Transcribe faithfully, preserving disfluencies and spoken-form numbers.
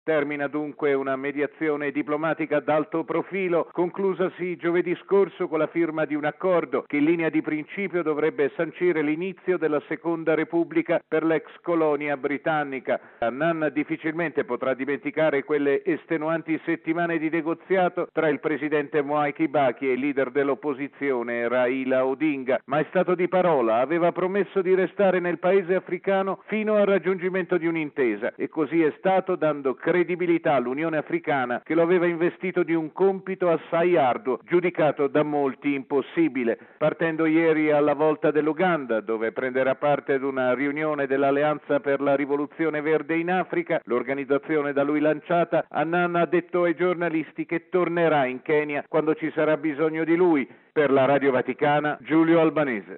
Termina dunque una mediazione diplomatica d'alto profilo, conclusasi giovedì scorso con la firma di un accordo che in linea di principio dovrebbe sancire l'inizio della Seconda Repubblica per l'ex colonia britannica. Annan difficilmente potrà dimenticare quelle estenuanti settimane di negoziato tra il presidente Mwai Kibaki e il leader dell'opposizione Raila Odinga, ma è stato di parola, aveva promesso di restare nel paese africano fino al raggiungimento di un'intesa, e così è stato, dando credibilità all'Unione Africana che lo aveva investito di un compito assai arduo, giudicato da molti impossibile. Partendo ieri alla volta dell'Uganda, dove prenderà parte ad una riunione dell'Alleanza per la Rivoluzione Verde in Africa, l'organizzazione da lui lanciata, Annan ha detto ai giornalisti che tornerà in Kenya quando ci sarà bisogno di lui. Per la Radio Vaticana, Giulio Albanese.